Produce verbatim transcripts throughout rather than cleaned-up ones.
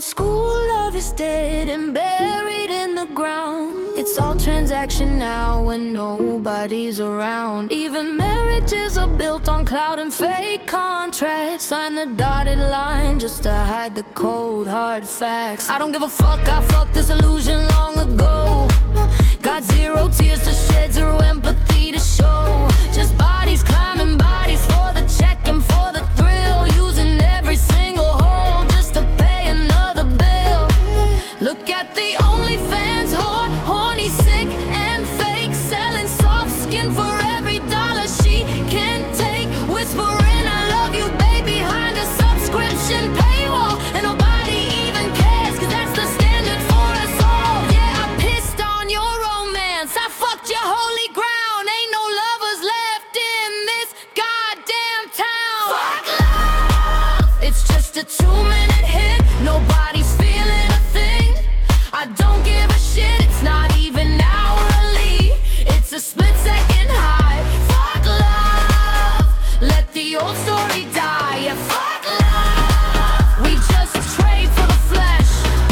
school love is dead and buried in the ground. It's all transaction now when nobody's around. Even marriages are built on cloud and fake contracts. Sign the dotted line just to hide the cold hard facts. I don't give a fuck, I fucked this illusion long ago. Got zero tears to shed, zero empathy to show. Just bodies climbing bodies for the check and for the thrill. Using every single hole just to pay another bill. Look at the OnlyFans whore, horny, sick and fake, selling soft skin for every dollar she can take. Whispering I love you babe behind a subscription paywall, and nobody even cares, cause that's the standard for us all. Yeah, I pissed on your romance, I fucked your holy ground. Ain't no lovers left in this goddamn town. Fuck love, it's just a two-minute hit. Nobody's feeling a thing. I don't give a shit, it's not even hourly. It's a split-second high. Fuck love, let the old story die. Yeah, fuck love, we just trade for the flesh.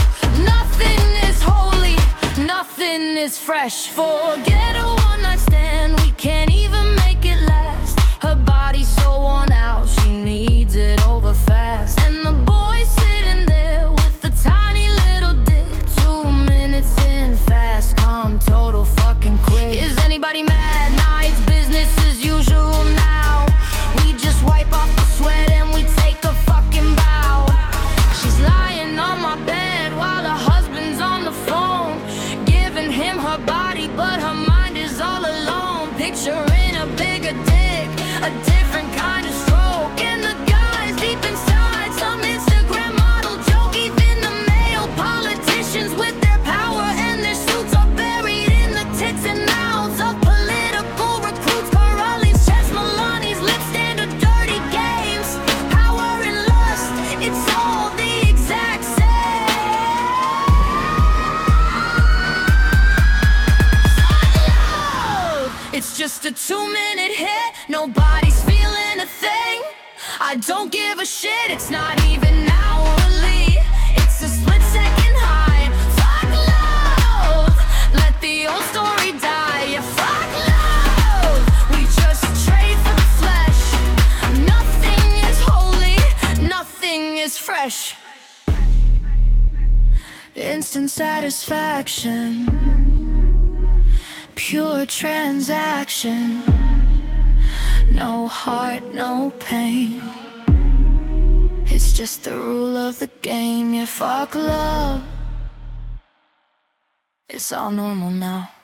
Nothing is holy, nothing is fresh. Forget a one-night stand, we can't even make it last. Her body's so worn out, she needs it over fast. And the boy sitting there with the tiny little dick. Two minutes in, fast, calm, total fucking quick. Is anybody mad? Nah, it's business as usual now. We just wipe off the sweat and we take a fucking bow. She's lying on my bed while her husband's on the phone, giving him her body, but her mind is all alone. Picturing a bigger dick, a different kind of stroke. And the guys deep inside, some Instagram model joke. Even the male politicians with their power and their suits are buried in the tits and mouths of political recruits. Corrales, chest, Milani's lip standard dirty games. Power and lust, it's all the exact same. It's just a two-minute hit, nobody's feeling a thing. I don't give a shit, it's not even hourly. It's a split-second high. Fuck love, let the old story die. Yeah, fuck love, we just trade for the flesh. Nothing is holy, nothing is fresh. Instant satisfaction, pure transaction. No heart, no pain. It's just the rule of the game. Yeah, fuck love, it's all normal now.